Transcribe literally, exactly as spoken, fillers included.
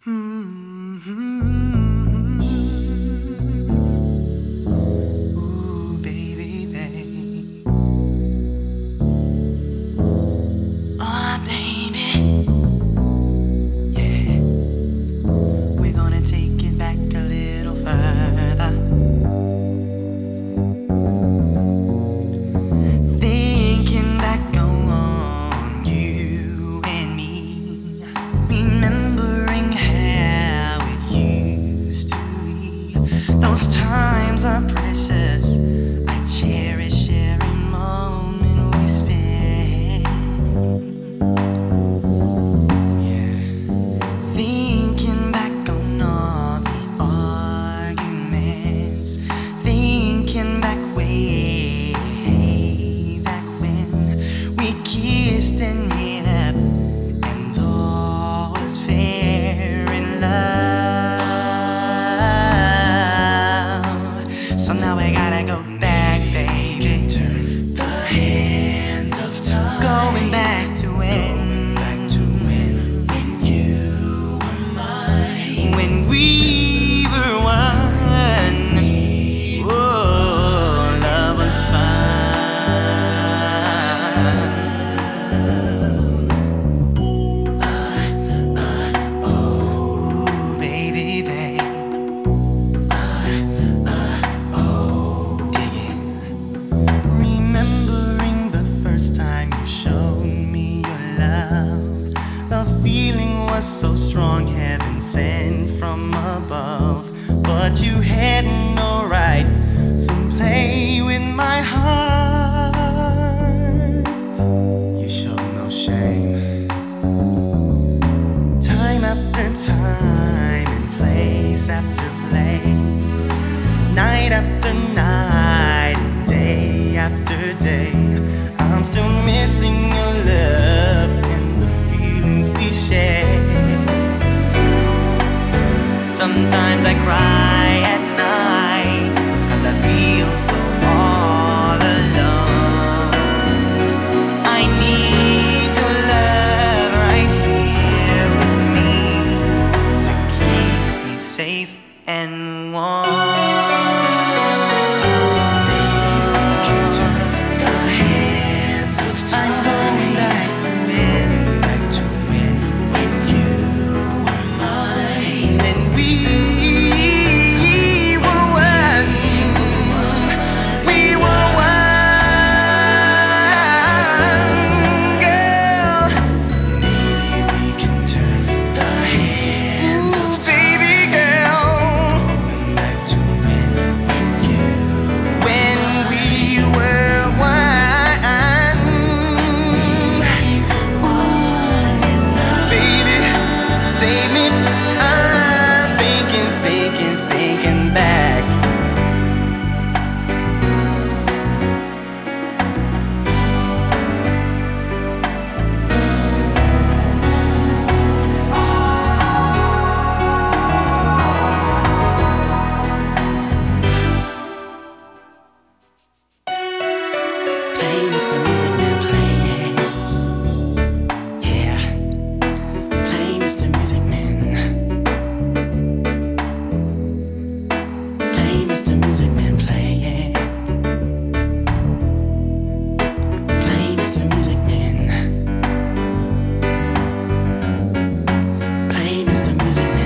Mm-hmm. Ooh, baby, babe. Oh, baby. Yeah. We're gonna take it back a little further. Thinking back on you and me, remembering how it used to be. Those times are precious. I cherish every moment we spend. Yeah. Thinking back on all the arguments, thinking back way back when we kissed and made up, and all was fair in love. So now I gotta go back, baby. Turn the hands of time. Going back to when. Going back to when. When you were mine. When we were one. Oh, love was fun. Uh, uh, oh, baby, babe. Remembering the first time you showed me your love, the feeling was so strong, heaven sent from above. But you had no right to play with my heart. You showed no shame. Time after time and place after place, night after night and day after day, I'm still missing your love and the feelings we share. Sometimes I cry at night 'cause I feel so all alone. I need your love right here with me to keep me safe and warm. I'm going back to when, back to when, when you were mine, when we were one, we were one, girl. Maybe we can turn the hands of time, baby girl. Going back to when, when you, when we were one. Save me, I'm thinking, thinking, thinking back. Play, Mister Music Man, play. Yeah. Play, Mister Music Man. Play, Mister Music Man, play. Play, Mister Music Man. Play, Mister Music Man.